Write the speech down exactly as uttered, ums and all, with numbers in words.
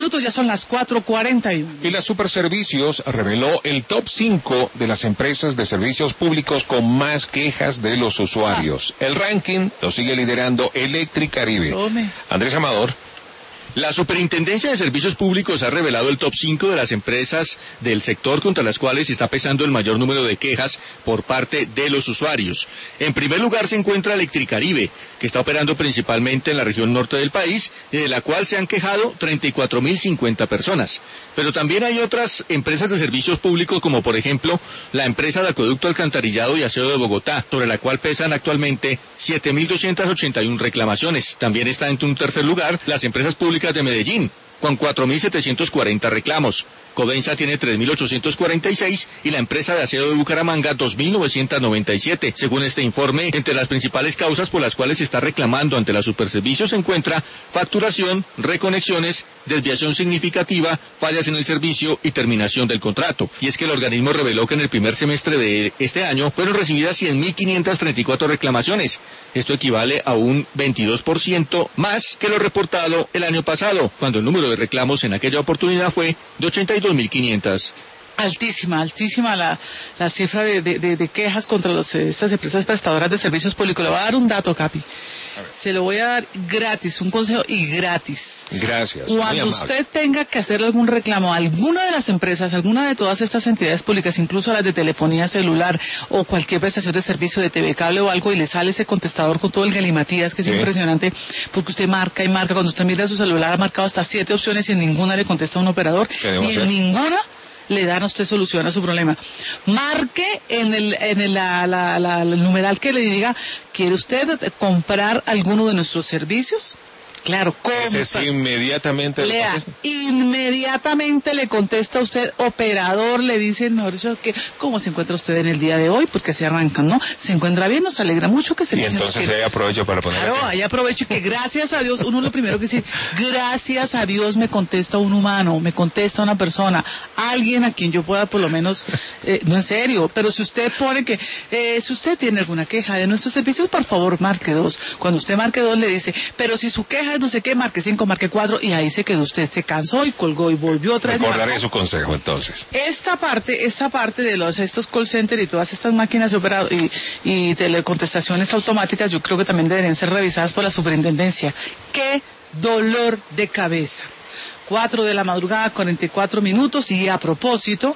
minutos, ya son las cuatro cuarenta y uno. Y la Superservicios reveló el top cinco de las empresas de servicios públicos con más quejas de los usuarios. Ah. El ranking lo sigue liderando Electricaribe. Tome. Andrés Amador. La Superintendencia de Servicios Públicos ha revelado el top cinco de las empresas del sector contra las cuales está pesando el mayor número de quejas por parte de los usuarios. En primer lugar se encuentra Electricaribe, que está operando principalmente en la región norte del país, y de la cual se han quejado treinta y cuatro mil cincuenta personas. Pero también hay otras empresas de servicios públicos, como por ejemplo la empresa de acueducto, alcantarillado y aseo de Bogotá, sobre la cual pesan actualmente siete mil doscientas ochenta y una reclamaciones. También está en un tercer lugar las empresas públicas de Medellín, con cuatro mil setecientos cuarenta reclamos. Codensa tiene tres mil ochocientos cuarenta y seis y la empresa de aseo de Bucaramanga dos mil novecientos noventa y siete. Según este informe, entre las principales causas por las cuales se está reclamando ante la Superservicios se encuentra facturación, reconexiones, desviación significativa, fallas en el servicio y terminación del contrato. Y es que el organismo reveló que en el primer semestre de este año fueron recibidas cien mil quinientas treinta y cuatro reclamaciones. Esto equivale a un veintidós por ciento más que lo reportado el año pasado, cuando el número de reclamos en aquella oportunidad fue de ochenta y dos mil quinientas. Altísima, altísima la, la cifra de, de, de, de quejas contra los, estas empresas prestadoras de servicios públicos. Le voy a dar un dato, Capi. Se lo voy a dar gratis, un consejo y gratis. Gracias. Cuando usted tenga que hacer algún reclamo a alguna de las empresas, alguna de todas estas entidades públicas, incluso las de telefonía celular o cualquier prestación de servicio de T V cable o algo, y le sale ese contestador con todo el galimatías, que es sí. impresionante, porque usted marca y marca. Cuando usted mira su celular, ha marcado hasta siete opciones y en ninguna le contesta un operador. Y en ninguna le dan a usted solución a su problema. Marque en el en el, la, la, la, el numeral que le diga, ¿quiere usted comprar alguno de nuestros servicios? Claro, compra. Sí, inmediatamente le Lea, inmediatamente le contesta a usted, operador, le dice, mejor dicho, que ¿cómo se encuentra usted en el día de hoy? Porque así arrancan, ¿no? Se encuentra bien, nos alegra mucho que se Y entonces ahí aprovecho para poner. Claro, ahí aprovecho y que gracias a Dios, uno lo primero que dice, gracias a Dios me contesta un humano, me contesta una persona, alguien a quien yo pueda por lo menos, eh, no en serio, pero si usted pone que, eh, si usted tiene alguna queja de nuestros servicios, por favor marque dos. Cuando usted marque dos le dice, pero si su queja no sé qué, marque cinco, marque cuatro, y ahí se quedó usted, se cansó y colgó y volvió otra vez. Recordaré su consejo entonces. Esta parte, esta parte de los estos call centers y todas estas máquinas de operado y, y telecontestaciones automáticas, yo creo que también deberían ser revisadas por la superintendencia. ¡Qué dolor de cabeza! Cuatro de la madrugada, cuarenta y cuatro minutos, y a propósito,